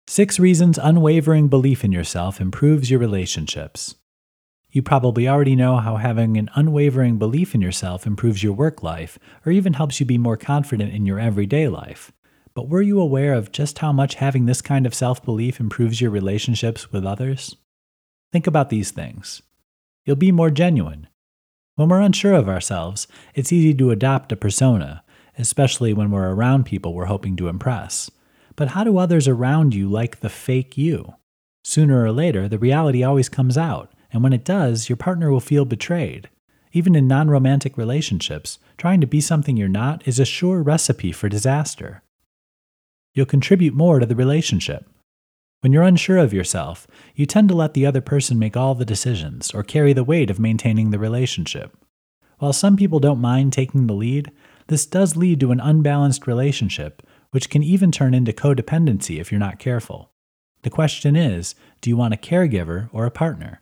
6 reasons unwavering belief in yourself improves your relationships. You probably already know how having an unwavering belief in yourself improves your work life, or even helps you be more confident in your everyday life. But were you aware of just how much having this kind of self-belief improves your relationships with others? Think about these things. You'll be more genuine. When we're unsure of ourselves, it's easy to adopt a persona, especially when we're around people we're hoping to impress. But how do others around you like the fake you? Sooner or later, the reality always comes out, and when it does, your partner will feel betrayed. Even in non-romantic relationships, trying to be something you're not is a sure recipe for disaster. You'll contribute more to the relationship. When you're unsure of yourself, you tend to let the other person make all the decisions or carry the weight of maintaining the relationship. While some people don't mind taking the lead, this does lead to an unbalanced relationship, which can even turn into codependency if you're not careful. The question is, do you want a caregiver or a partner?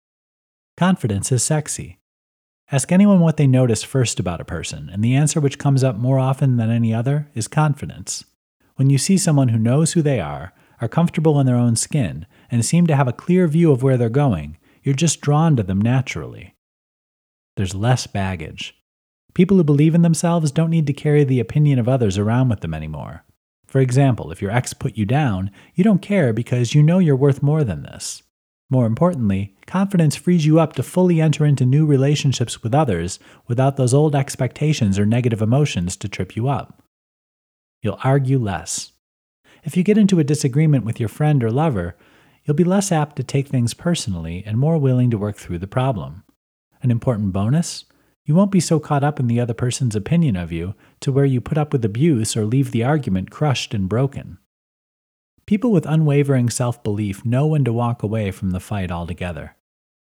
Confidence is sexy. Ask anyone what they notice first about a person, and the answer which comes up more often than any other is confidence. When you see someone who knows who they are comfortable in their own skin, and seem to have a clear view of where they're going, you're just drawn to them naturally. There's less baggage. People who believe in themselves don't need to carry the opinion of others around with them anymore. For example, if your ex put you down, you don't care because you know you're worth more than this. More importantly, confidence frees you up to fully enter into new relationships with others without those old expectations or negative emotions to trip you up. You'll argue less. If you get into a disagreement with your friend or lover, you'll be less apt to take things personally and more willing to work through the problem. An important bonus? You won't be so caught up in the other person's opinion of you to where you put up with abuse or leave the argument crushed and broken. People with unwavering self-belief know when to walk away from the fight altogether.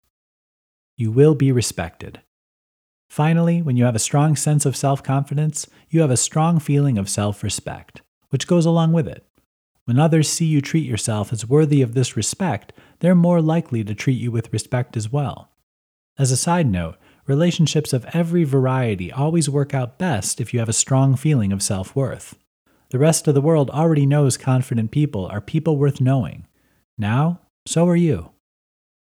You will be respected. Finally, when you have a strong sense of self-confidence, you have a strong feeling of self-respect, which goes along with it. When others see you treat yourself as worthy of this respect, they're more likely to treat you with respect as well. As a side note, relationships of every variety always work out best if you have a strong feeling of self-worth. The rest of the world already knows confident people are people worth knowing. Now, so are you.